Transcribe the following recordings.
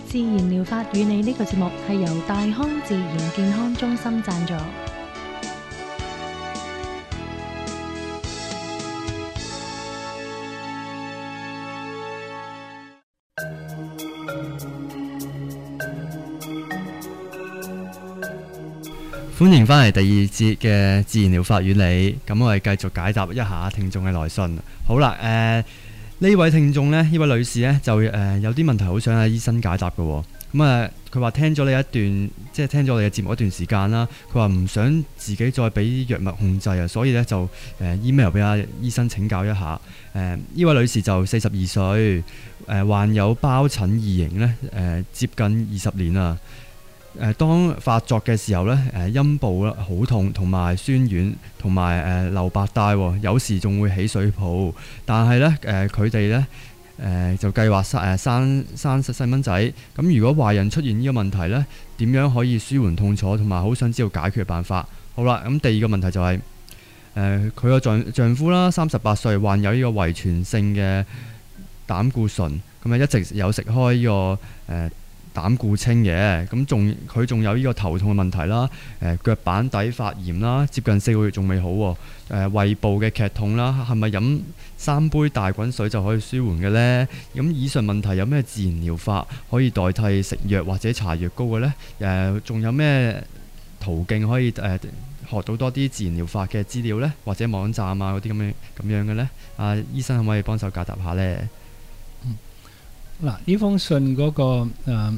自然療法與你呢個節目係由大康自然健康中心贊助。 歡迎翻嚟第二節嘅自然療法與你，咁我哋繼續解答一下聽眾嘅來信。好啦，呢位聽眾呢，呢位女士呢，就有啲問題好想阿醫生解答嘅喎。咁佢話聽咗你一段，即係聽咗你嘅節目一段時間啦。佢話唔想自己再俾藥物控制啊，所以呢就email 俾阿醫生請教一下。呢位女士就42歲，患有包疹異型呢，接近20年啦。當發作嘅時候呢，陰部啦好痛，同埋酸軟，同埋流白帶，有時仲會起水泡。但係呢，佢哋呢就計劃生細蚊仔。咁如果懷孕出現呢個問題呢，點樣可以舒緩痛楚，同埋好想知道解決嘅辦法。好啦，咁第二個問題就係佢個丈夫啦，38歲，患有呢個遺傳性嘅膽固醇，咁一直有食開呢個膽固清嘅，咁佢仲有呢個頭痛嘅問題啦，腳板底發炎啦，接近4個月仲未好喎，胃部嘅劇痛啦，係咪飲3杯大滾水就可以舒緩嘅呢？咁以上問題有咩自然療法可以代替食藥或者搽藥膏嘅呢？仲有咩途徑可以學到多啲自然療法嘅資料呢？或者網站啊嗰啲咁樣嘅呢？醫生可唔可以幫手解答下呢？ 嗱，呢封信嗰個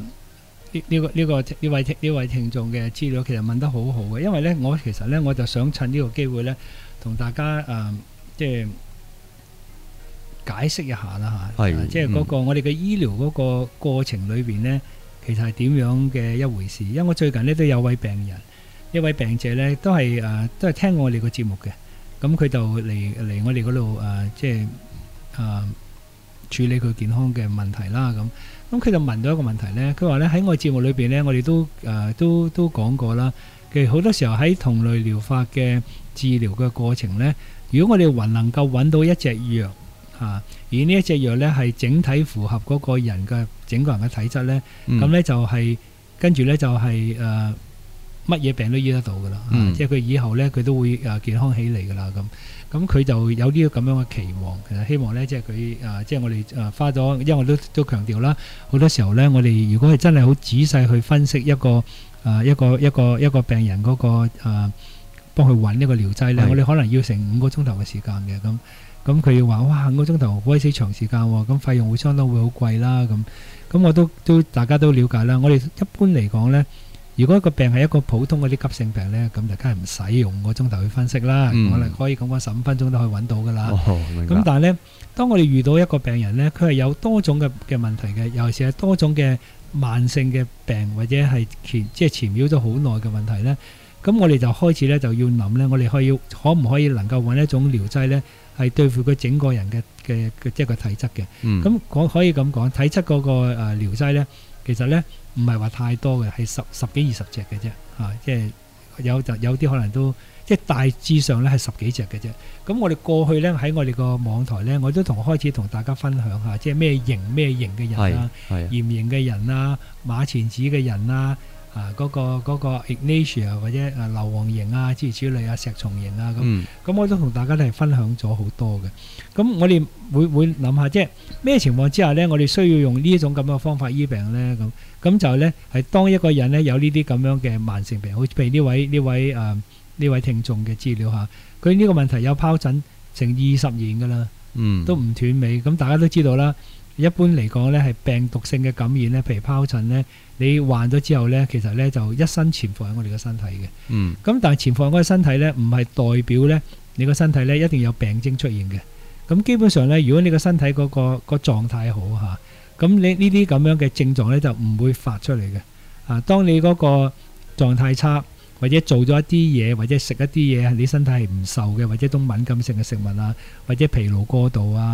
呢位聽眾嘅資料其實問得好好嘅，因為咧其實咧我就想趁呢個機會咧同大家即係解釋一下啦嚇，即係嗰個我哋嘅醫療嗰個過程裏邊咧，其實係點樣嘅一回事。因為我最近咧都有位病人，一位病者咧都係聽過我哋個節目嘅，咁佢就嚟我哋嗰度即係處理佢健康嘅問題啦，咁佢就問到一個問題呢。佢話呢，喺我節目裏邊呢，我哋都講過啦。其實好多時候喺同類療法嘅治療嘅過程呢，如果我哋能夠揾到一隻藥而呢一隻藥呢係整體符合嗰個人嘅整個人嘅體質呢，咁呢就係跟住呢就係乜嘢病都醫得到噶啦，即係佢以後呢佢都會健康起嚟噶啦咁佢就有呢個咁樣嘅期望，其實希望咧，即係佢即係我哋花咗，因為我都強調啦，好多時候咧，我哋如果係真係好仔細去分析一個病人嗰個幫佢揾呢個療劑咧，我哋可能要成5個鐘頭嘅時間嘅，咁佢要話哇5個鐘頭好鬼死長時間喎，咁費用會相當會好貴啦，咁我都大家都了解啦，我哋一般嚟講咧。如果一個病係一個普通嗰啲急性病呢，咁就梗係唔使用5個鐘頭去分析啦。我哋可以講15分鐘都可以揾到噶啦。咁但係呢，當我哋遇到一個病人呢，佢係有多種嘅問題嘅，尤其是係多種嘅慢性嘅病，或者係即係纏繞咗好耐嘅問題呢。咁我哋就開始呢，就要諗呢，我哋可唔可以能夠揾一種療劑呢，係對付佢整個人嘅即係個體質嘅。咁可以咁講，體質嗰個療劑呢，其實呢。唔係話太多嘅，係十幾20隻嘅啫，即係有啲可能都即係大致上咧係10幾隻嘅啫。咁我哋過去咧喺我哋個網台咧，我都開始同大家分享下，即係咩型嘅人啊，炎型嘅人啊，馬錢子嘅人啊，嗰個 Ignatia 或者硫磺型啊，諸如此類啊，石松型啊咁我都同大家咧係分享咗好多嘅。咁我哋會諗下，即係咩情況之下咧，我哋需要用呢一種咁嘅方法醫病咧？咁就咧係當一個人咧有呢啲咁樣嘅慢性病，好似譬如呢位聽眾嘅資料嚇，佢呢個問題有疱疹成20年噶啦，都唔斷尾。咁大家都知道啦，一般嚟講咧係病毒性嘅感染咧，譬如疱疹咧，你患咗之後咧，其實咧就一生潛伏喺我哋嘅身體嘅。咁但係潛伏喺我哋身體咧，唔係代表咧你個身體咧一定有病徵出現嘅。咁基本上咧，如果你個身體嗰個狀態好嚇，咁你呢啲咁樣嘅症狀咧就唔會發出嚟嘅。當你嗰個狀態差，或者做咗一啲嘢，或者食一啲嘢，你身體係唔受嘅，或者種敏感性嘅食物啊，或者疲勞過度啊，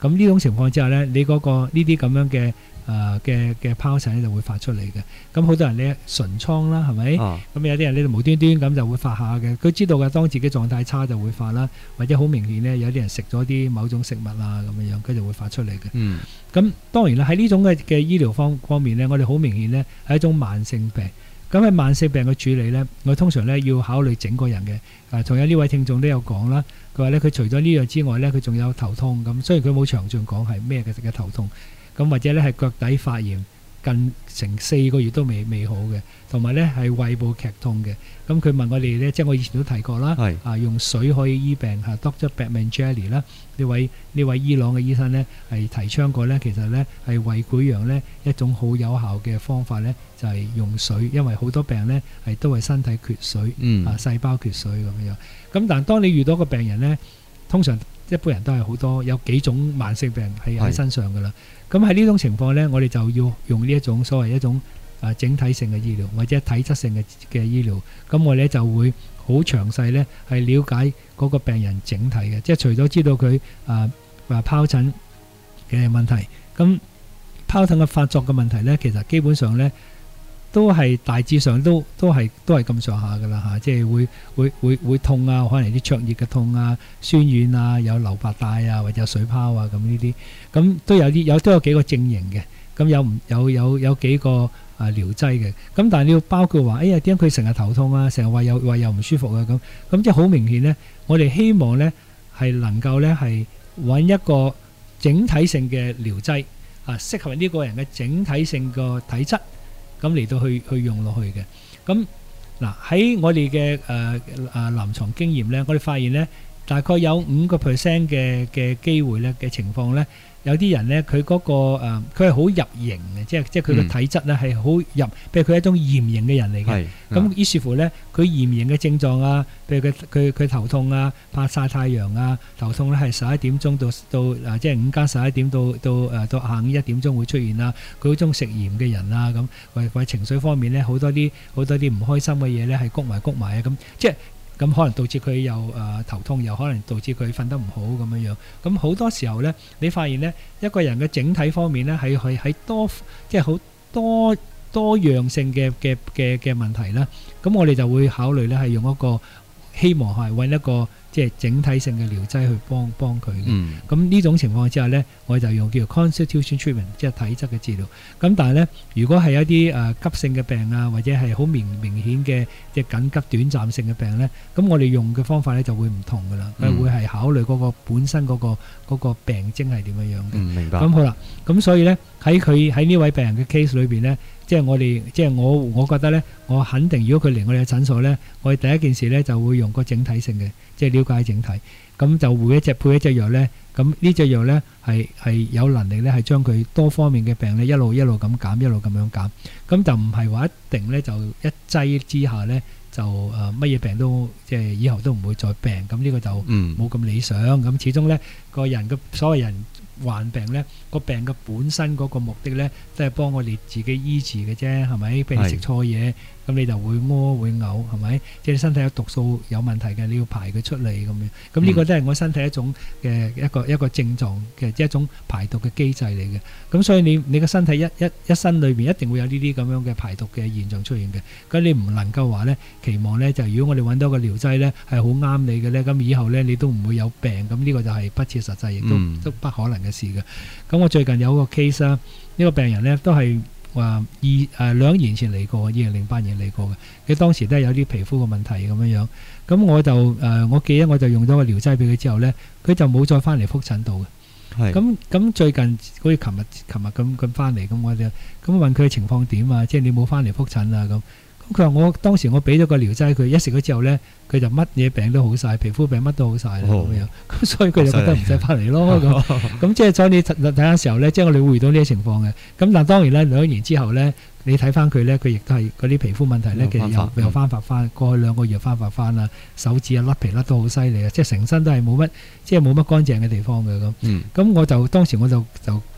咁呢種情況之下咧，你嗰個呢啲咁樣嘅疱疹咧就會發出嚟嘅。咁好多人咧唇瘡啦，係咪？咁有啲人咧無端端咁就會發下嘅。佢知道嘅，當自己狀態差就會發啦，或者好明顯咧有啲人食咗啲某種食物啊咁樣，佢就會發出嚟嘅。咁當然啦，喺呢種嘅醫療方面咧，我哋好明顯咧係一種慢性病。咁喺慢性病嘅處理咧，我通常咧要考慮整個人嘅。仲有呢位聽眾都有講啦，佢話咧佢除咗呢樣之外咧，佢仲有頭痛咁。雖然佢冇詳盡講係咩嘅頭痛，咁或者咧係腳底發炎，近成4個月都未好嘅，同埋咧係胃部劇痛嘅。咁佢問我哋咧，即係我以前都提過啦，用水可以醫病，Dr. Batmanjali 啦，呢位伊朗嘅醫生咧係提倡過咧，其實咧係胃潰瘍咧一種好有效嘅方法咧，就係用水，因為好多病咧係都係身體缺水，細胞缺水咁樣。咁但係當你遇到個病人咧，通常一般人都係好多有幾種慢性病係喺身上噶啦。咁喺呢種情況咧，我哋就要用呢一種所謂一種整體性嘅醫療或者體質性嘅醫療。咁我哋就會好詳細咧係了解嗰個病人整體嘅，即係除咗知道佢疱疹嘅問題，咁疱疹嘅發作嘅問題咧，其實基本上咧都係大致上都係咁上下噶啦嚇，即係會痛啊，可能啲灼熱嘅痛啊、酸軟啊、有流白帶啊，或者有水泡啊咁呢啲，咁都有幾個症型嘅，咁有幾個療劑嘅，咁但係你要包括話，點解佢成日頭痛啊，成日話又唔舒服啊咁即係好明顯咧，我哋希望咧係能夠咧係揾一個整體性嘅療劑適合呢個人嘅整體性個體質。咁嚟到去用落去嘅。咁嗱喺我哋嘅臨床經驗咧，我哋發現咧大概有5% 嘅機會咧嘅情況咧，有啲人咧佢嗰個佢係好入型嘅，即係佢嘅體質咧係好入，譬如佢係一種炎型嘅人嚟嘅。咁於是乎咧，佢炎型嘅症狀啊，譬如佢頭痛啊、怕曬太陽啊，頭痛咧係11點鐘到即係5加11點到下午1點鐘會出現啊。佢好中食鹽嘅人啊，咁或者情緒方面咧好多啲唔開心嘅嘢咧係谷埋啊，咁即係。咁可能導致佢又頭痛，又可能導致佢瞓得唔好咁樣。咁好多時候咧，你發現咧一個人嘅整體方面咧係喺即係好多樣性嘅問題啦。咁我哋就會考慮咧係用一個希望係揾一個即係整體性嘅療劑去幫佢嘅。咁呢種情況之下咧，我就用叫做 constitution treatment， 即係體質嘅治療。咁但係咧，如果係一啲急性嘅病啊，或者係好明顯嘅即係緊急短暫性嘅病咧，咁我哋用嘅方法咧就會唔同噶啦。佢會係考慮嗰個本身嗰個病徵係點樣嘅。 明白。 咁好啦，咁所以咧喺呢位病人嘅 case 裏邊咧，即係我覺得咧，我肯定如果佢嚟我哋嘅診所咧，我哋第一件事咧就會用個整體性嘅，即係了解整體，咁就配一隻藥咧，咁呢隻藥咧係有能力咧係將佢多方面嘅病咧一路咁減，一路咁樣減，咁就唔係話一定咧就一劑之下咧就乜嘢病都即係以後都唔會再病，咁呢個就冇咁理想。咁始終咧個人嘅所謂人患病咧，個病嘅本身嗰個目的咧都係幫我哋自己醫治嘅啫，係咪？譬如你食錯嘢，咁你就會屙會嘔，係咪？即係身體有毒素有問題嘅，你要排佢出嚟咁樣。咁呢個都係我身體一種嘅一個症狀嘅，即係一種排毒嘅機制嚟嘅。咁所以你個身體一身裏邊一定會有呢啲咁樣嘅排毒嘅現象出現嘅。咁你唔能夠話咧期望咧就如果我哋揾到個療劑咧係好啱你嘅咧，咁以後咧你都唔會有病。咁呢個就係不切實際，亦都不可能嘅事嘅。咁我最近有個 case 啦，呢個病人咧都係話2年前嚟過，2008年嚟過嘅。佢當時都係有啲皮膚嘅問題咁樣。咁我就我記得我就用咗個療劑俾佢之後咧，佢就冇再翻嚟覆診到嘅。咁最近好似琴日咁翻嚟，咁我就咁問佢嘅情況點啊？即係你冇翻嚟覆診啊咁。咁佢話當時我俾咗個療劑佢，一食咗之後咧，佢就乜嘢病都好晒，皮膚病乜都好晒啦咁樣。咁所以佢就覺得唔使翻嚟咯咁即係所以你睇下時候咧，即係我哋會遇到呢啲情況嘅。咁但係當然咧，2年之後咧，你睇翻佢咧，佢亦都係嗰啲皮膚問題咧，其實又翻發翻，過去2個月翻發翻啦，手指啊甩皮甩到好犀利啊，即係成身都係冇乜乾淨嘅地方嘅咁。咁我就當時我就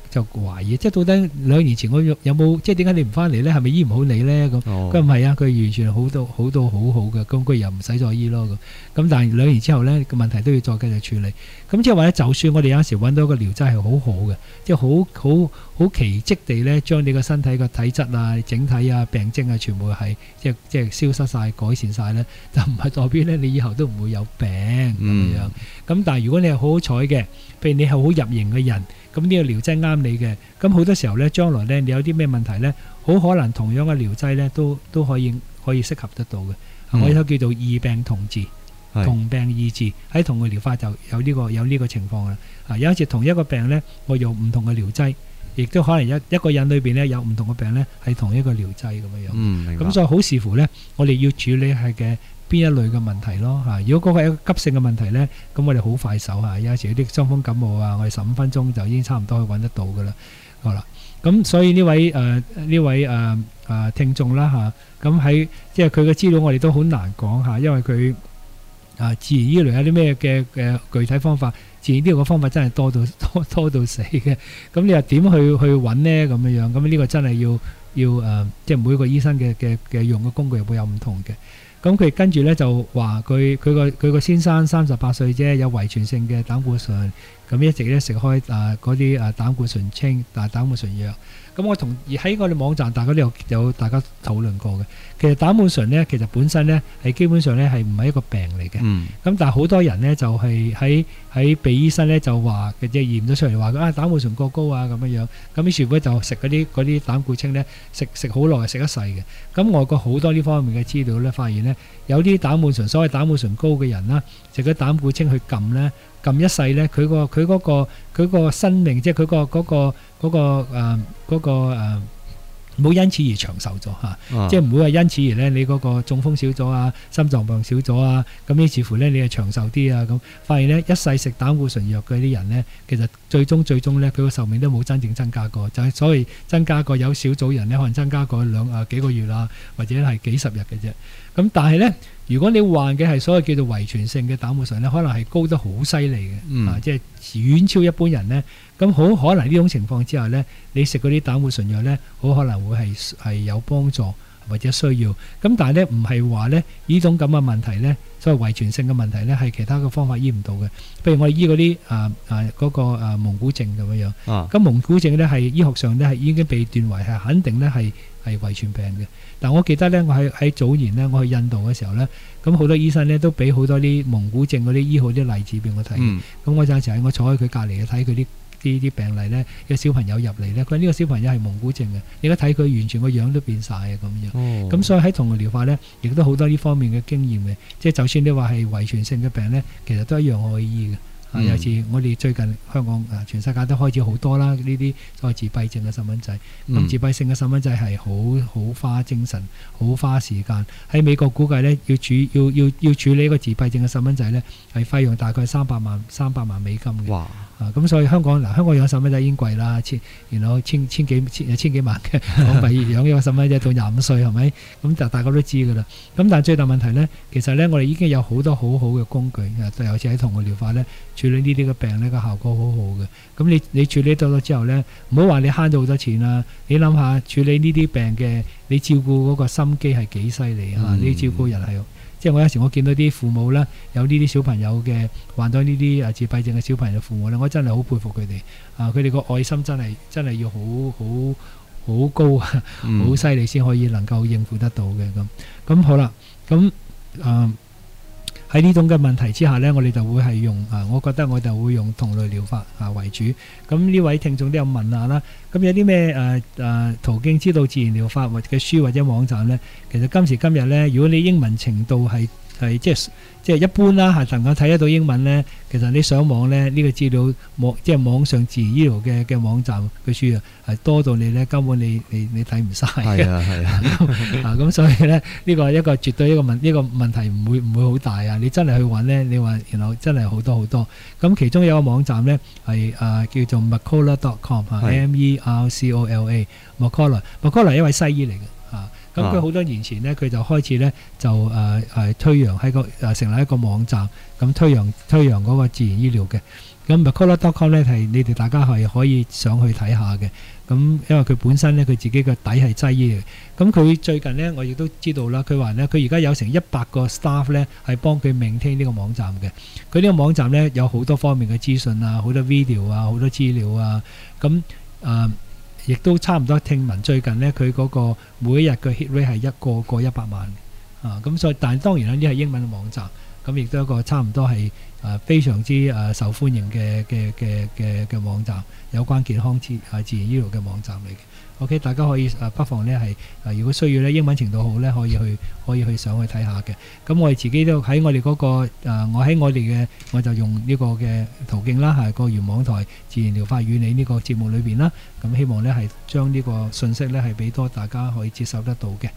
就懷疑，即係到底2年前我有冇，即係點解你唔翻嚟咧？係咪醫唔好你咧？咁佢唔係啊，佢完全好到好嘅，咁佢又唔使再醫咯咁但係2年之後咧，個問題都要再繼續處理。咁即係話咧，就算我哋有時揾到個療劑係好好嘅，即係好奇蹟地咧，將你個身體個體質啊、整體啊、病徵啊，全部係即係消失晒、改善晒咧，就唔係代表咧你以後都唔會有病咁樣。咁但係如果你係好好彩嘅，譬如你係好入型嘅人，咁呢個療劑啱你嘅，咁好多時候咧，將來咧你有啲咩問題咧，好可能同樣嘅療劑咧都可以適合得到嘅。我有叫做異病同治。同病異治，喺同類療法就有呢個情況啦。有一次同一個病咧，我用唔同嘅療劑，亦都可能一個人裏邊咧有唔同嘅病咧，係同一個療劑咁樣樣。 明白。 咁所以好視乎咧，我哋要處理係嘅邊一類嘅問題咯。如果嗰個係一個急性嘅問題咧，咁我哋好快手有時有啲傷風感冒啊，我哋15分鐘就已經差唔多可以揾得到噶啦。好啦，咁所以呢位聽眾啦咁喺即係佢嘅資料我哋都好難講因為佢。自然醫療有啲咩嘅具體方法？自然醫療嘅方法真係多到死嘅。咁你又點去揾呢？咁樣咁呢個真係要即係每個醫生嘅用嘅工具會有唔同嘅。咁佢跟住咧就話佢個先生38歲啫，有遺傳性嘅膽固醇，咁一直咧食開嗰啲膽固醇清膽固醇藥。咁我喺我哋網站大家都有大家討論過嘅。其實膽固醇咧，其實本身咧係基本上咧係唔係一個病嚟嘅。咁但係好多人咧就係喺被醫生咧就話嘅即係驗咗出嚟話膽固醇過高啊咁樣樣。咁於是乎就食嗰啲膽固清咧食好耐食一世嘅。咁外國好多呢方面嘅資料咧發現咧有啲膽固醇所謂膽固醇高嘅人啦，食咗膽固清去撳咧。撳一世咧，佢個生命，即係佢嗰個冇因此而長壽咗即係唔會話因此而咧你嗰個中風少咗啊，心臟病少咗啊，咁於是乎咧你係長壽啲啊咁。發現咧一世食膽固醇藥嘅啲人咧，其實最終咧佢個壽命都冇真正增加過，就係所謂增加過有少組人咧可能增加過幾個月啦，或者係幾十日嘅啫。咁但係咧，如果你患嘅係所謂叫做遺傳性嘅膽固醇咧，可能係高得好犀利嘅，即係遠超一般人咧。咁好可能呢種情況之下咧，你食嗰啲膽固醇藥咧，好可能會係有幫助或者需要。咁但係咧，唔係話咧呢種咁嘅問題咧，所謂遺傳性嘅問題咧，係其他嘅方法醫唔到嘅。譬如我哋醫嗰啲嗰個蒙古症咁樣樣。咁蒙古症咧係醫學上咧係已經被斷為係肯定咧係遺傳病嘅。但我記得咧，我喺早年咧，我去印度嘅時候咧，咁好多醫生咧都俾好多啲蒙古症嗰啲醫好啲例子俾我睇。咁我有陣時喺我坐喺佢隔離睇佢啲病例咧，有小朋友入嚟咧，佢呢個小朋友係蒙古症嘅，你而家睇佢完全個樣都變晒嘅咁樣。咁所以喺同類療法咧，亦都好多呢方面嘅經驗嘅，即係就算你話係遺傳性嘅病咧，其實都一樣可以醫嘅。有時我哋最近香港全世界都開始好多啦，呢啲所謂自閉症嘅細蚊仔。咁自閉性嘅細蚊仔係好花精神、好花時間。喺美國估計咧，要處理一個自閉症嘅細蚊仔咧，係費用大概300萬美金嘅。哇！咁所以香港養細蚊仔已經貴啦，然後千幾萬嘅港幣養一個細蚊仔到25歲係咪？咁就大家都知㗎啦。咁但係最大問題咧，其實咧我哋已經有好多好好嘅工具，尤其喺同類療法咧。處理呢啲嘅病咧個效果好好嘅，咁你處理到咗之後咧，唔好話你慳咗好多錢啦，你諗下處理呢啲病嘅，你照顧嗰個心機係幾犀利啊！你照顧人係，即係我有時我見到啲父母咧，有呢啲小朋友嘅患咗呢啲自閉症嘅小朋友嘅父母咧，我真係好佩服佢哋佢哋個愛心真係要好高啊，好犀利先可以能夠應付得到嘅咁好啦，咁喺呢種嘅問題之下呢，我哋就會係用我覺得我就會用同類療法為主。咁呢位聽眾都有問下啦，咁有啲咩途徑知道自然療法或者嘅書或者網站呢？其實今時今日呢，如果你英文程度係即係一般啦，係能夠睇得到英文呢。其實你上網呢，呢個資料即係網上自然醫療嘅網站嘅書係多到你呢，根本你睇唔晒嘅。係啊，咁所以呢，呢個一個絕對呢個問題唔會好大啊！你真係去揾呢，你話然後真係好多好多。咁其中有一個網站呢，係叫做 Mercola.com MERCOLA Mercola 係一位西醫嚟嘅。咁佢好多年前呢，佢就開始呢，就推揚喺成立一個網站，咁推揚嗰個自然醫療嘅。 咁 Mercola.com 咧係你哋大家係可以上去睇下嘅。咁因為佢本身咧佢自己嘅底係製衣嘅。咁佢最近咧我亦都知道啦，佢話咧佢而家有成100個 staff 咧係幫佢 maintain 呢個網站嘅。佢呢個網站咧有好多方面嘅資訊啊，好多 video 啊，好多資料啊。咁亦都差唔多聽聞最近咧佢嗰個每一日嘅 hit rate 係一個過100萬啊。咁所以但係當然啦，呢係英文嘅網站，咁亦都一個差唔多係非常之受歡迎嘅網站，有關健康自然醫療嘅網站嚟嘅。OK， 大家可以不妨咧係如果需要咧英文程度好咧，可以去上去睇下嘅。咁我哋自己都喺我哋嗰個我就用呢個嘅途徑啦，係個原網台自然療法與你呢個節目裏邊啦。咁希望咧係將呢個信息咧係俾多大家可以接受得到嘅。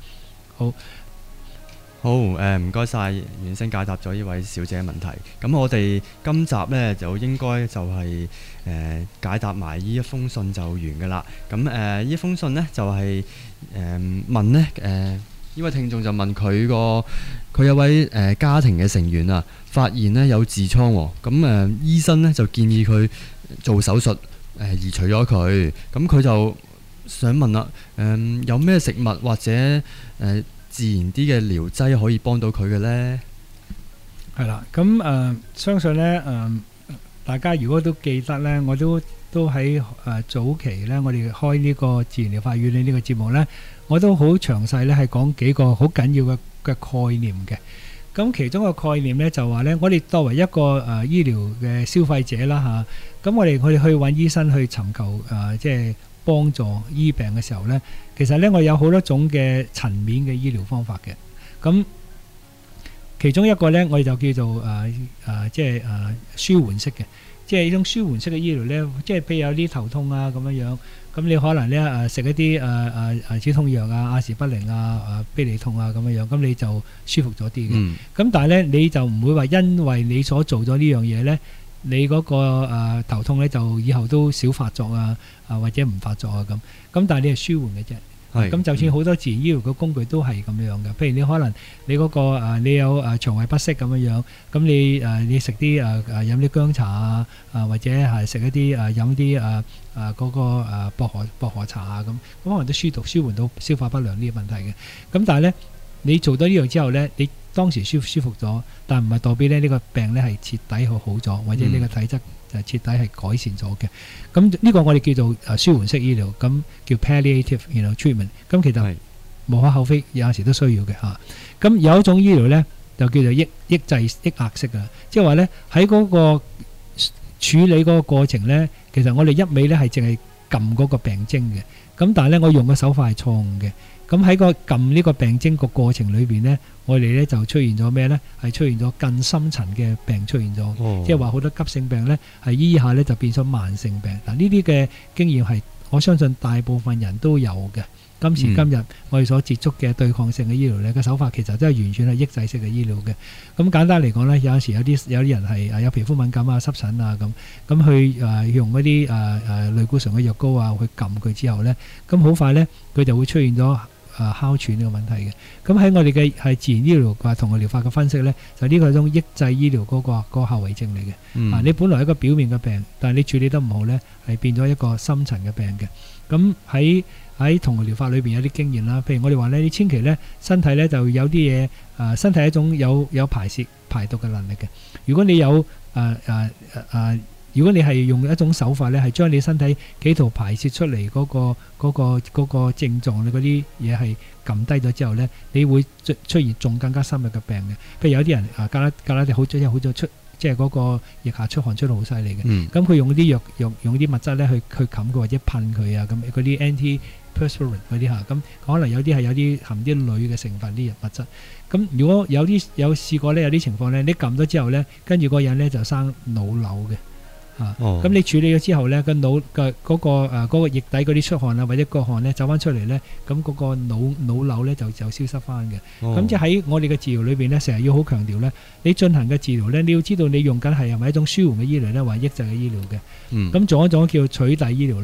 好，唔該晒袁生解答咗呢位小姐嘅問題。咁我哋今集呢，就應該就係解答埋呢一封信就完㗎啦。咁呢封信呢，就係問呢呢位聽眾就問佢有位家庭嘅成員啊，發現呢有痔瘡喎。咁醫生呢，就建議佢做手術移除咗佢。咁佢就想問啦，有咩食物或者自然啲嘅療劑可以幫到佢嘅呢？ 係啦，咁相信呢，大家如果都記得呢，我都喺早期呢，我哋開呢個自然療法與你呢個節目呢，我都好詳細呢係講幾個好緊要嘅概念嘅。咁其中個概念呢，就話呢，我哋作為一個醫療嘅消費者啦嚇，咁我哋去揾醫生去尋求即係幫助醫病嘅時候呢，其實呢，我有好多種嘅層面嘅醫療方法嘅。咁其中一個呢，我哋就叫做即係舒緩式嘅，即係呢種舒緩式嘅醫療呢，即係譬如有啲頭痛啊咁樣樣，咁你可能呢食一啲止痛藥啊、阿士不靈啊、必理痛啊咁樣樣，咁你就舒服咗啲嘅。咁但係呢，你就唔會話因為你所做咗呢樣嘢呢，你嗰個頭痛呢就以後都少發作啊，或者唔發作啊咁。咁但係你係舒緩嘅啫。咁就算好多自然醫療嘅工具都係咁樣嘅。譬如你可能你嗰個你有腸胃不適咁樣樣，咁你食啲飲啲薑茶啊，或者係食一啲飲啲嗰個薄荷茶啊咁，可能都舒緩到消化不良呢個問題嘅。咁但係呢，你做咗呢樣之後呢，你當時舒服咗，但唔係代表呢個病呢係徹底好咗，或者呢個體質就徹底係改善咗嘅。咁呢個我哋叫做舒緩式醫療，咁叫 palliative treatment。咁其實無可厚非，有陣時都需要嘅嚇。咁有一種醫療呢，就叫做抑壓式嘅，即係話呢，喺嗰個處理嗰個過程呢，其實我哋一味呢係淨係撳嗰個病徵嘅。咁但係呢，我用嘅手法係錯誤嘅。咁喺個撳呢個病徵個過程裏邊呢，我哋呢就出現咗咩呢？係出現咗更深層嘅病出現咗，即係話好多急性病呢係醫下呢就變咗慢性病。嗱，呢啲嘅經驗係我相信大部分人都有嘅。今時今日我哋所接觸嘅對抗性嘅醫療呢，個手法其實都係完全係抑制式嘅醫療嘅。咁簡單嚟講呢，有時有啲人係有皮膚敏感啊、濕疹啊咁去用嗰啲類固醇嘅藥膏啊去撳佢之後呢，咁好快呢，佢就會出現咗哮喘呢個問題嘅。咁喺我哋嘅係自然醫療同埋療法嘅分析呢，就呢個係一種抑制醫療嗰個後遺症嚟嘅。你本來一個表面嘅病，但係你處理得唔好呢，係變咗一個深層嘅病嘅。咁喺同個療法裏邊有啲經驗啦，譬如我哋話呢，你千祈呢身體呢就有啲嘢身體係一種有排毒嘅能力嘅。如果你有如果你係用一種手法呢，係將你身體企圖排泄出嚟嗰個症狀你嗰啲嘢係撳低咗之後呢，你會出現仲更加深入嘅病嘅。譬如有啲人隔籬地好咗出，即係嗰個腋下出汗出到好犀利嘅。咁佢用啲藥用啲物質呢去冚佢或者噴佢啊，咁嗰啲 antiperspirant 嗰啲嚇，咁可能有啲係有啲含啲鋁嘅成分啲物質。咁如果有試過呢，有啲情況呢，你撳咗之後呢，跟住嗰個人呢就生腦瘤嘅。咁你處理咗之後呢，個腦嘅嗰個液底嗰啲出汗啊，或者個汗呢走翻出嚟呢，咁嗰個腦瘤呢就消失翻嘅。咁即係喺我哋嘅治療裏邊呢，成日要好強調呢，你進行嘅治療呢，你要知道你用緊係咪一種舒緩嘅醫療呢，或者抑制嘅醫療嘅。咁仲有一種叫取締醫療啦。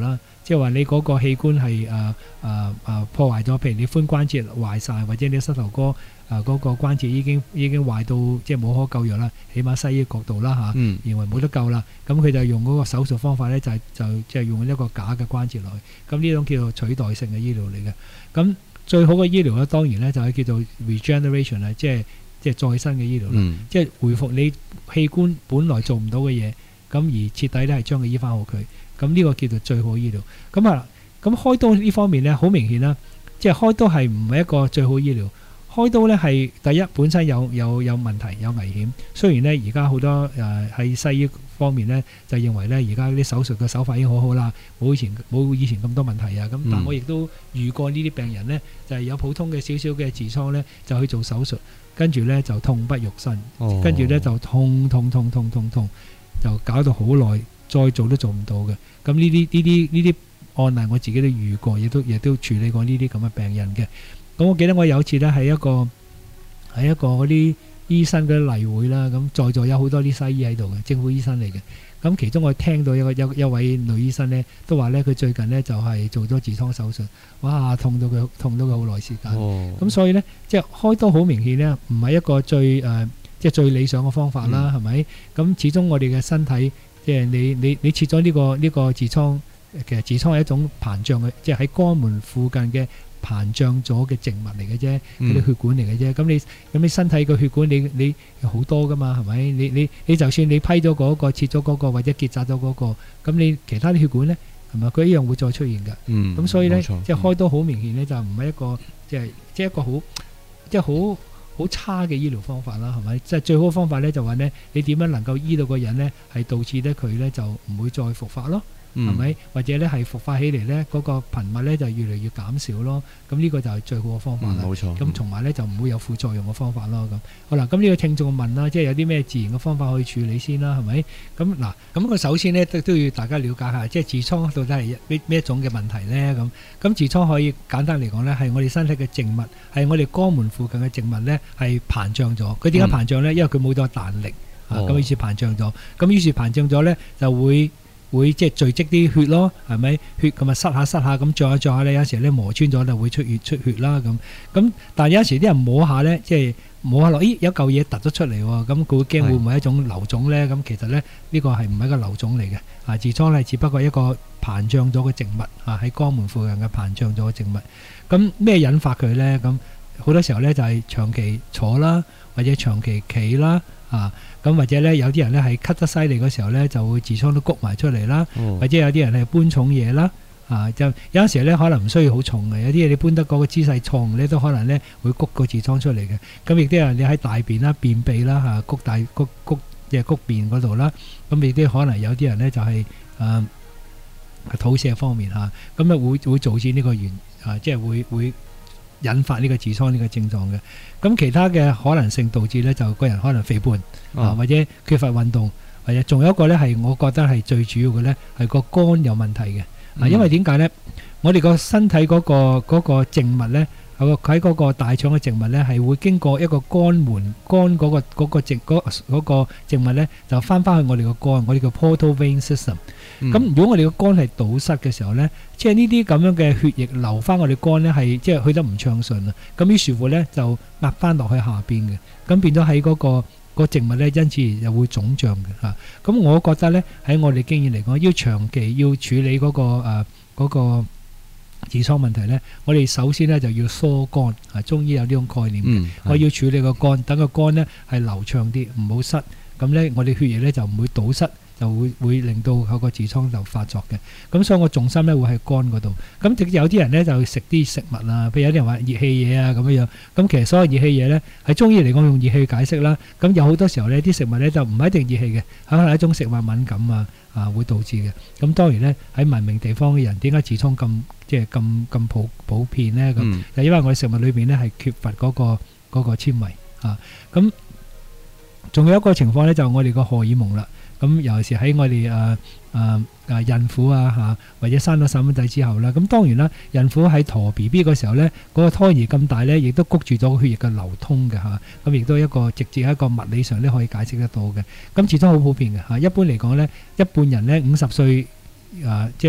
即係話你嗰個器官係破壞咗，譬如你髖關節壞晒，或者你膝頭哥嗰個關節已經壞到即係冇可救藥啦，起碼西醫角度啦嚇，認為冇得救啦，咁佢就用嗰個手術方法咧，就即係用一個假嘅關節落去，咁呢種叫做取代性嘅醫療嚟嘅。咁最好嘅醫療咧，當然咧就係叫做 regeneration 啦，即係再生嘅醫療啦，即係回復你器官本來做唔到嘅嘢，咁而徹底咧係將佢醫翻好佢。咁呢個叫做最好醫療。咁開刀呢方面咧，好明顯啦，即係開刀係唔係一個最好醫療。開刀咧係第一本身有問題有危險。雖然咧而家好多喺西醫方面咧就認為咧而家啲手術嘅手法已經好好啦，冇以前咁多問題啊。咁但我亦都遇過呢啲病人咧，就係有普通嘅少少嘅痔瘡咧，就去做手術，跟住咧就痛不欲生，跟住咧就痛，就搞到好耐。再做都做唔到嘅，咁呢啲案例我自己都遇過，亦都處理過呢啲咁嘅病人嘅。咁我記得我有次咧喺一個嗰啲醫生嘅例會啦，咁在座有好多啲西醫喺度嘅，政府醫生嚟嘅。咁其中我聽到一位女醫生咧，都話咧佢最近咧就係做咗痔瘡手術，哇痛到佢好耐時間。咁所以咧即係開刀好明顯咧，唔係一個最理想嘅方法啦，係咪？咁始終我哋嘅身體。即係你切咗呢個痔瘡，其實痔瘡係一種膨脹嘅，即係喺肛門附近嘅膨脹咗嘅靜脈嚟嘅啫，嗰啲血管嚟嘅啫。咁你身體嘅血管你好多噶嘛，係咪？你就算你批咗嗰個切咗嗰個或者結紮咗嗰個，咁你其他啲血管咧係咪佢一樣會再出現㗎？咁所以咧即係開刀好明顯咧就唔係一個即係一個好差嘅醫療方法啦，係咪？即係最好嘅方法咧，就話咧，你點樣能夠醫到個人咧，係導致咧佢咧就唔會再復發咯，係咪？或者咧係復發起嚟咧，嗰個頻密咧就越嚟越減少咯。咁呢個就係最好嘅方法啦。冇錯。咁同埋咧就唔會有副作用嘅方法咯。咁好啦，咁呢個聽眾問啦，即係有啲咩自然嘅方法可以處理先啦，係咪？咁嗱，咁佢首先咧都要大家了解下，即係痔瘡到底係咩一種嘅問題咧？咁痔瘡可以簡單嚟講咧，係我哋身體嘅靜脈，係我哋肛門附近嘅靜脈咧係膨脹咗。佢點解膨脹咧？因為佢冇咗彈力咁於是膨脹咗。咁於是膨脹咗咧就會即係聚積啲血咯，係咪？血咁啊塞下咁脹下咧，有時咧磨穿咗就會出血啦咁。但係有時啲人摸下咧，即係摸下落，咦有嚿嘢突咗出嚟喎，咁佢會驚會唔會係一種瘤腫咧？咁其實咧呢個係唔係一個瘤腫嚟嘅？痔瘡咧只不過一個膨脹咗嘅靜脈喺肛門附近嘅膨脹咗嘅靜脈。咁咩引發佢咧？咁好多時候咧就係長期坐啦，或者長期企啦。咁或者咧有啲人咧係咳得犀利嗰時候咧就會痔瘡都谷埋出嚟啦，或者有啲人係搬重嘢啦，就有陣時咧可能唔需要好重嘅，有啲嘢你搬得嗰個姿勢重咧都可能咧會谷個痔瘡出嚟嘅。咁亦都有人你喺大便啦、便秘啦谷即係谷便嗰度啦，咁亦都可能有啲人咧就係肚瀉方面咁啊會導致呢個即係會引發呢個痔瘡呢個症狀嘅。咁其他嘅可能性導致咧就個人可能肥胖或者缺乏運動，或者仲有一個咧係我覺得係最主要嘅咧係個肝有問題嘅。因為點解咧？我哋個身體嗰個靜脈咧喺嗰個大腸嘅靜脈咧係會經過一個肝嗰個靜脈咧就翻去我哋個肝，我哋叫 portal vein system。咁如果我哋個肝係堵塞嘅時候咧，即係呢啲咁樣嘅血液流翻我哋肝咧係即係去得唔暢順啊。咁於是乎咧就壓翻落去下邊嘅，咁變咗喺嗰個靜脈咧因此又會腫脹嘅。咁我覺得咧喺我哋經驗嚟講，要長期要處理嗰個痔瘡問題咧，我哋首先咧就要疏肝。中醫有呢種概念嘅，我要處理個肝，等個肝咧係流暢啲，唔好塞。咁咧我哋血液咧就唔會堵塞，就會令到有個痔瘡就發作嘅。咁所以我重心咧會喺肝嗰度。咁有啲人咧就食啲食物啊，譬如有啲人話熱氣嘢啊咁樣。咁其實所有熱氣嘢咧喺中醫嚟講用熱氣去解釋啦。咁有好多時候咧啲食物咧就唔係一定熱氣嘅，可能係一種食物敏感會導致嘅。咁當然咧喺文明地方嘅人點解痔瘡咁普遍咧？咁就因為我哋食物裏邊咧係缺乏嗰個纖維咁仲有一個情況咧就係我哋個荷爾蒙啦。咁尤其是喺我哋孕婦或者生咗細蚊仔之後啦，咁當然啦，孕婦喺陀 BB 嗰時候咧，嗰個胎兒咁大咧，亦都谷住咗血液嘅流通嘅咁亦都一個直接一個物理上咧可以解釋得到嘅。咁痔瘡好普遍嘅一般嚟講咧，一半人咧50歲即係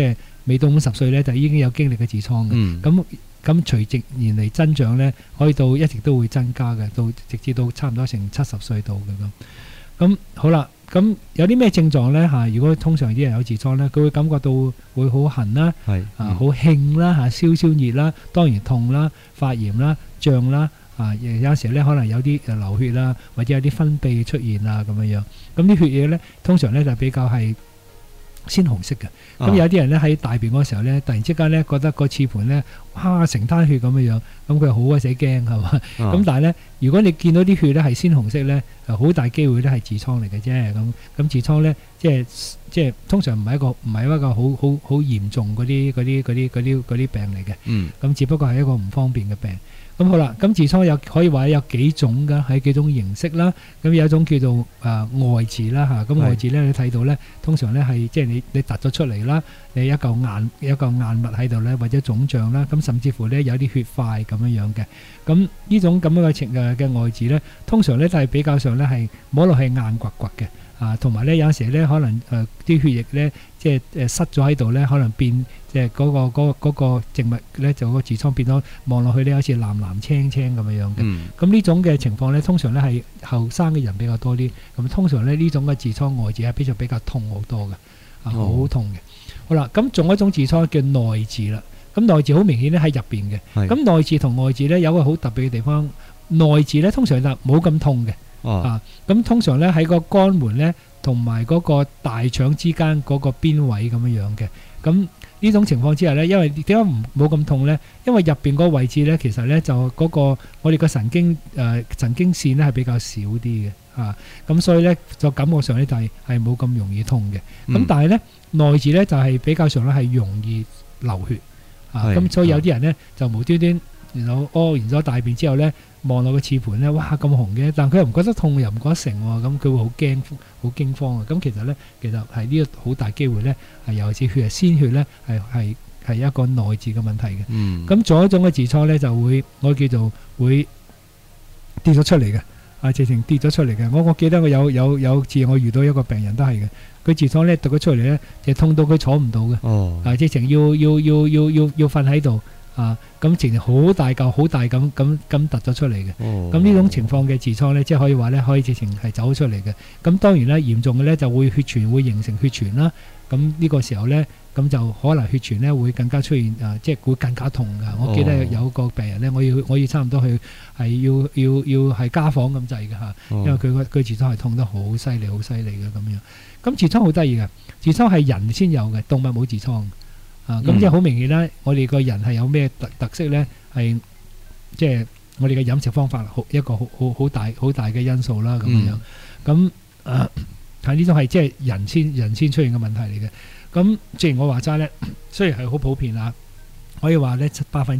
未到50歲咧就已經有經歷嘅痔瘡嘅。咁隨直年嚟增長咧，可以到一直都會增加嘅，到直至到差唔多成70歲度嘅咁。咁好啦，咁有啲咩症狀咧嚇？如果通常啲人有痔瘡咧，佢會感覺到會好痕啦，好興啦嚇，燒熱啦，當然痛啦、發炎啦、脹啦。有時咧可能有啲流血啦，或者有啲分泌出現啊咁樣樣。咁啲血液咧通常咧就比較係鮮紅色嘅。咁有啲人咧喺大便嗰時候咧，突然之間咧覺得個廁盤咧，哇成灘血咁樣樣，咁佢好鬼死驚係嘛？咁但係咧，如果你見到啲血咧係鮮紅色咧，好大機會咧係痔瘡嚟嘅啫。咁痔瘡咧，即係通常唔係一個好嚴重嗰啲病嚟嘅。咁只不過係一個唔方便嘅病。咁好啦，咁痔瘡可以話有幾種㗎，係幾種形式啦。咁有一種叫做外痔啦嚇。咁外痔咧，你睇到咧，通常咧係即係你突咗出嚟啦，你一嚿硬物喺度咧，或者腫脹啦。咁甚至乎咧有啲血塊咁樣樣嘅。咁呢種咁樣嘅外痔咧，通常咧都係比較上咧係摸落係硬刮刮嘅。同埋咧有時咧可能啲血液咧即係塞咗喺度咧，可能變即係嗰個靜脈咧就個痔瘡變咗，望落去咧好似藍青青咁樣樣嘅。咁呢種嘅情況咧，通常咧係後生嘅人比較多啲。咁通常咧呢種嘅痔瘡外痔係比較痛好多嘅，好痛嘅。好啦，咁仲有一種痔瘡叫內痔啦。咁內痔好明顯咧喺入邊嘅。咁內痔同外痔咧有個好特別嘅地方，內痔咧通常就冇咁痛嘅。咁通常咧喺個肛門咧同埋嗰個大腸之間嗰個邊位咁樣樣嘅。咁呢種情況之下咧，因為點解冇咁痛咧？因為入邊個位置咧，其實咧就嗰個我哋個神經線咧係比較少啲嘅。咁所以咧就感覺上咧就係冇咁容易痛嘅。咁但係咧內痔咧就係比較上咧係容易流血。咁所以有啲人咧就無端端然後屙完咗大便之後咧，望落個廁盤咧，哇咁紅嘅，但佢又唔覺得痛，又唔覺得成喎，咁佢會好驚、好驚慌啊！咁其實咧，係呢個好大機會咧，係尤其是鮮血咧，係一個內痔嘅問題嘅。咁仲有一種嘅痔瘡咧，就會我叫做會跌咗出嚟嘅，直情跌咗出嚟嘅。我記得我有次我遇到一個病人都係嘅，佢痔瘡咧跌咗出嚟咧，就痛到佢坐唔到嘅，直情要瞓喺度。咁直情好大嚿好大咁突咗出嚟嘅。咁呢種情況嘅痔瘡咧，即係可以話咧，可以直情係走出嚟嘅。咁當然啦，嚴重嘅咧就會血栓會形成血栓啦。咁呢個時候咧，咁就可能血栓咧會更加出現即係會更加痛㗎。我記得有個病人咧，我要差唔多去係要係家訪咁滯㗎嚇，因為佢痔瘡係痛得好犀利嘅咁樣。咁痔瘡好得意嘅，痔瘡係人先有嘅，動物冇痔瘡。咁即係好明顯啦，我哋個人係有咩特色咧？係即係我哋嘅飲食方法一個好大嘅因素啦，咁樣。咁係呢種係即係人先出現嘅問題嚟嘅。咁正如我話齋咧，雖然係好普遍啦，可以話咧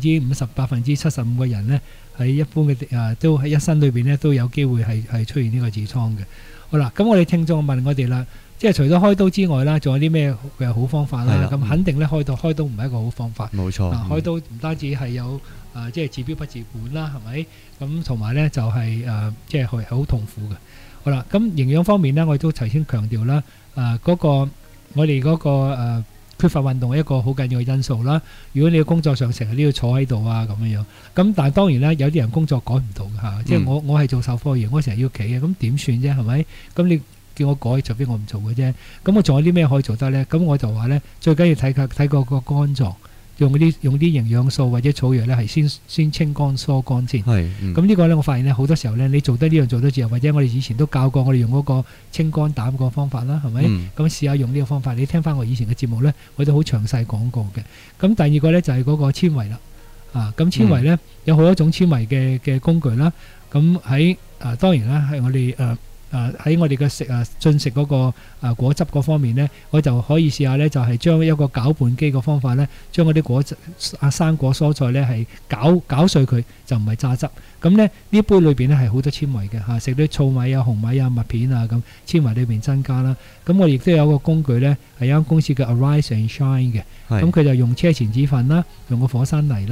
50%、75%嘅人咧喺一般嘅都喺一生裏邊咧都有機會係出現呢個痔瘡嘅。好啦，咁我哋聽眾問我哋啦。即係除咗開刀之外啦，仲有啲咩嘅好方法啦？咁肯定咧開刀唔係一個好方法。冇錯。開刀唔單止係有即係治標不治本啦，係咪？咁同埋咧就係即係好痛苦嘅。好啦，咁營養方面咧，我哋都頭先強調啦，嗰個我哋嗰個缺乏運動係一個好緊要嘅因素啦。如果你嘅工作上成日都要坐喺度咁樣，咁但係當然啦，有啲人工作改唔到嘅嚇。即係我係做售貨員，我成日要企嘅，咁點算啫？係咪？咁你叫我改，除非我唔做嘅啫。咁我仲有啲咩可以做得咧？咁我就話咧，最緊要睇個肝臟，用啲營養素或者草藥咧，係先清肝疏肝先。咁呢個咧，我發現咧好多時候咧，你做得呢樣做得之後，或者我哋以前都教過我哋用嗰個清肝膽個方法啦，係咪？咁試下用呢個方法，你聽翻我以前嘅節目咧，我都好詳細講過嘅。咁第二個咧就係嗰個纖維啦。咁纖維咧有好多種纖維嘅工具啦。咁喺當然啦，係我哋喺我哋嘅進食嗰個果汁嗰方面呢，我就可以試下呢，就係將一個攪拌機嘅方法呢，將嗰啲果汁生果蔬菜呢係攪碎佢，就唔係榨汁。咁呢杯裏邊呢係好多纖維嘅嚇，食啲糙米啊、紅米啊、麥片啊咁，纖維裏邊增加啦。咁我亦都有個工具呢，係有間公司叫 Arise and Shine 嘅，咁佢就用車前子粉啦，用個火山泥啦，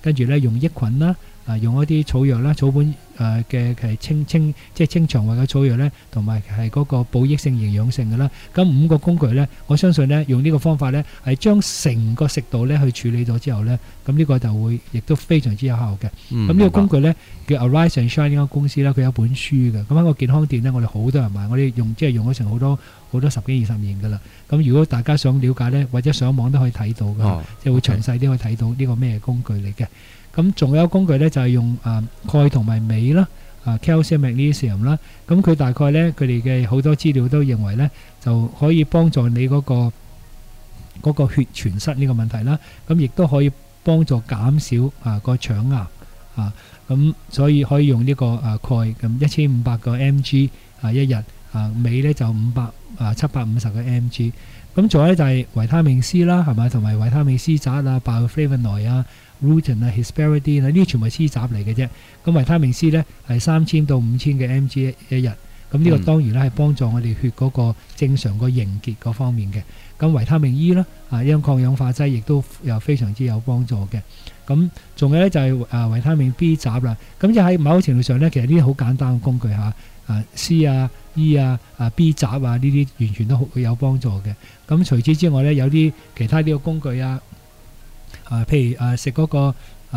跟住咧用益菌啦，用一啲草藥啦，草本嘅係清腸胃嘅草藥咧，同埋係嗰個補益性營養性嘅啦。咁5個工具咧，我相信咧用呢個方法咧係將成個食道咧去處理咗之後咧，咁呢個就會亦都非常之有效嘅。咁呢個工具咧叫 Arise and Shine 呢間公司咧，佢有本書嘅。咁喺個健康店咧，我哋好多人買，我哋用咗成好多10幾20年噶啦。咁如果大家想了解咧，或者上網都可以睇到嘅，即係會詳細啲可以睇到呢個咩工具嚟嘅。咁仲有工具咧就係用鈣同埋鎂啦，calcium magnesium 啦。咁佢大概咧佢哋嘅好多資料都認為咧就可以幫助你嗰個血栓塞呢個問題啦。咁亦都可以幫助減少個腸癌咁所以可以用呢個鈣咁1500個 mg 一日鎂咧就750個 mg。咁仲有咧就係維他命 C 啦，係咪？同埋維他命 C 雜bioflavonoid rutin hesperidin 呢啲全部係 C 雜嚟嘅啫。咁維他命 C 咧係3000到5000嘅 mg 一日。咁呢個當然咧係幫助我哋血嗰個正常個凝結嗰方面嘅。咁維他命 E 啦，呢種抗氧化劑亦都又非常之有幫助嘅。咁仲有咧就係維他命 B 雜啦。咁就喺某程度上咧，其實呢啲好簡單嘅工具C E B 雜呢啲完全都好有幫助嘅。咁除此之外咧，有啲其他呢個工具譬如食嗰個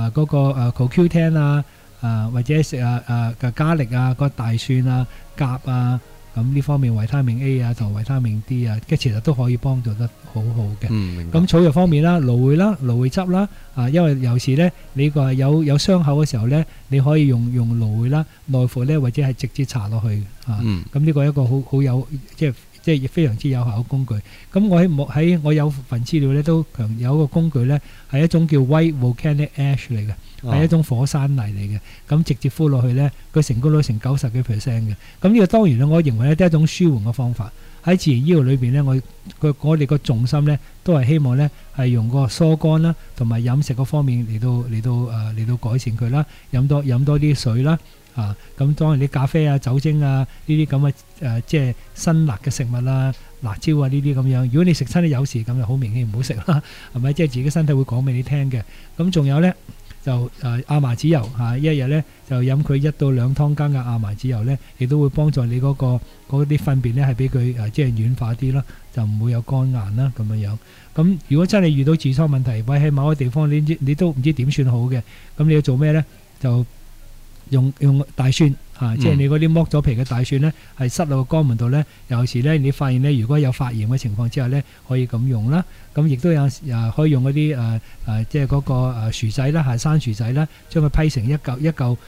CoQ10或者食嘅加力個大蒜鉀咁呢方面維他命 A 同維他命 D 其實都可以幫助得好好嘅。咁草藥方面啦，蘆薈汁啦，因為有時咧你個有傷口嘅時候咧，你可以用蘆薈啦，內服咧或者係直接搽落去咁呢個係一個好有即係非常之有效嘅工具。咁我有份資料咧都強有一個工具咧係一種叫 White Volcanic Ash 嚟嘅，係一種火山泥嚟嘅。咁直接敷落去咧，佢成功率成90%嘅。咁呢個當然咧，我認為咧都係一種舒緩嘅方法。喺自然醫療裏邊咧，我哋個重心咧都係希望咧係用個疏肝啦，同埋飲食嗰方面嚟到改善佢啦，飲多啲水啦。咁當然啲咖啡酒精呢啲咁嘅即係辛辣嘅食物辣椒呢啲咁樣，如果你食親啲有時咁就好明顯唔好食啦，係咪？即係自己身體會講俾你聽嘅。咁仲有咧就亞麻籽油一日咧就飲佢1到2湯羹嘅亞麻籽油咧，亦都會幫助你嗰啲糞便咧係俾佢即係軟化啲啦，就唔會有肝硬啦咁樣。咁如果真係遇到痔瘡問題，或喺某個地方你都唔知點算好嘅，咁你要做咩咧？就用大蒜即係你嗰啲剝咗皮嘅大蒜咧，係塞落個肛門度咧。有時咧，你發現咧，如果有發炎嘅情況之下咧，可以咁用啦。咁亦都有可以用嗰啲即係嗰個薯仔啦，生薯仔啦，將佢批成一個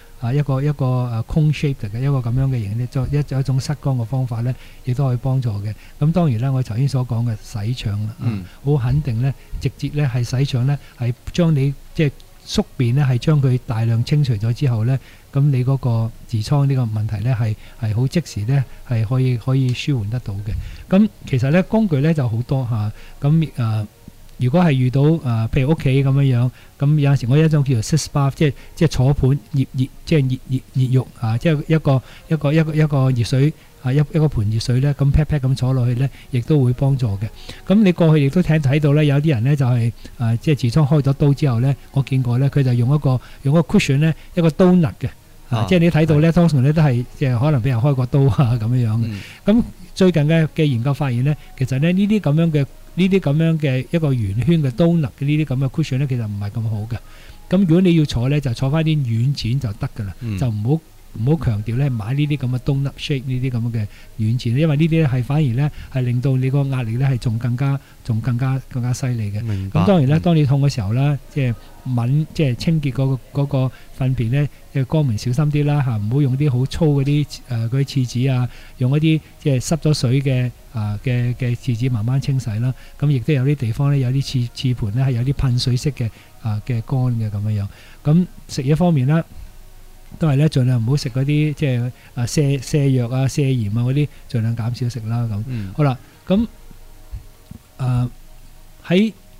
cone shape 嘅一個咁樣嘅形咧，作一種塞乾嘅方法咧，亦都可以幫助嘅。咁當然啦，我頭先所講嘅洗腸啦，好肯定咧，直接咧係洗腸咧，係將你即係宿便咧，係將佢大量清除咗之後咧。咁你嗰個痔瘡呢個問題咧係好即時咧係可以舒緩得到嘅。咁其實咧工具咧就好多咁如果係遇到譬如屋企咁樣，咁有陣時我有一種叫做 sitz bath， 即係坐盤即係熱浴即係一個熱水一個盆熱水咧，咁 pat pat 咁坐落去咧，亦都會幫助嘅。咁你過去亦都睇到咧，有啲人咧就係即係痔瘡開咗刀之後咧，我見過咧，佢就用一個 cushion 咧，一個刀勒嘅。即係你睇到咧，通常咧都係即係可能俾人開過刀咁樣嘅。咁最近嘅研究發現咧，其實咧呢啲咁樣嘅一個圓圈嘅刀勒嘅呢啲咁嘅 cushion 咧，其實唔係咁好嘅。咁如果你要坐咧，就坐翻啲軟墊就得㗎啦，就唔好強調咧買呢啲咁嘅 donut shape 呢啲咁嘅軟墊，因為呢啲咧係反而咧係令到你個壓力咧係仲更加犀利嘅。咁當然咧，當你痛嘅時候咧，即係清潔嗰個糞便咧，嘅肛門小心啲啦唔好用啲好粗嗰啲廁紙用一啲即係濕咗水嘅廁紙慢慢清洗啦。咁亦都有啲地方咧有啲廁盤咧係有啲噴水式嘅乾嘅咁樣。咁食嘢方面啦，都係咧，盡量唔好食嗰啲即係瀉藥瀉鹽嗰啲，盡量減少食啦咁。好啦，咁喺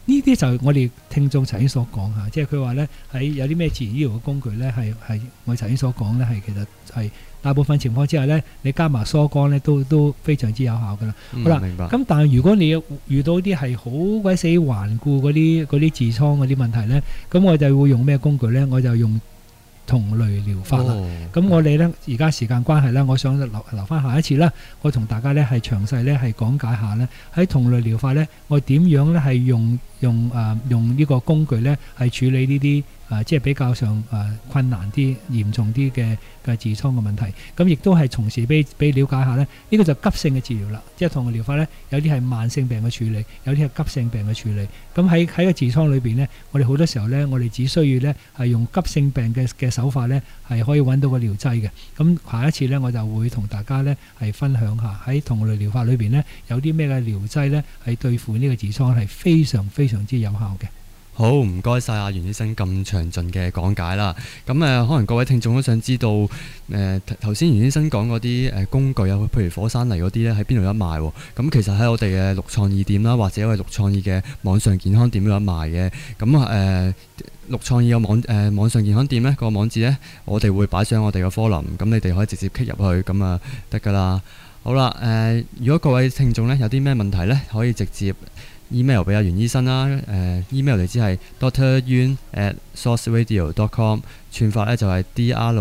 呢啲就係我哋聽眾頭先所講嚇，即係佢話咧喺有啲咩自然醫療嘅工具咧係我頭先所講咧係其實係大部分情況之下咧，你加埋疏肝咧都非常之有效噶啦。好啦， 明白。 咁但係如果你遇到啲係好鬼死頑固嗰啲痔瘡嗰啲問題咧，咁我就會用咩工具咧？我就用同類療法啦。咁我哋咧而家時間關係啦，我想留翻下一次啦，我同大家咧係詳細咧係講解下咧喺同類療法咧，我點樣咧係用呢個工具咧係處理呢啲即係比較上困難啲、嚴重啲嘅痔瘡嘅問題。咁亦都係同時俾了解下咧，呢個就急性嘅治療啦。即係同類療法咧，有啲係慢性病嘅處理，有啲係急性病嘅處理。咁喺個痔瘡裏邊咧，我哋好多時候咧，我哋只需要咧係用急性病嘅手法咧，係可以揾到個療劑嘅。咁下一次咧，我就會同大家咧係分享下喺同類療法裏邊咧有啲咩嘅療劑咧係對付呢個痔瘡係非常非常之有效嘅。 好，唔該晒阿袁醫生咁詳盡嘅講解啦。咁可能各位聽眾都想知道，頭先袁醫生講嗰啲工具啊，譬如火山泥嗰啲咧，喺邊度有得賣喎？咁其實喺我哋嘅綠創意店啦，或者我哋綠創意嘅網上健康店都有得賣嘅。咁綠創意嘅網上健康店咧，個網址咧，我哋會擺上我哋嘅科林，咁你哋可以直接 click 入去，咁啊得㗎啦。好啦，如果各位聽眾咧有啲咩問題咧，可以直接email 俾阿袁醫生啦，email 地址係 dryuan@sourceradio.com， 串法咧就係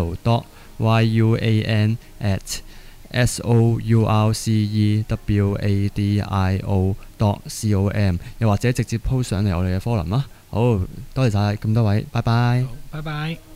dr.yuan@sourcewadio.com， 又或者直接 post 上嚟我哋嘅 forum 啦。好，多謝晒咁多位，拜拜。 拜拜。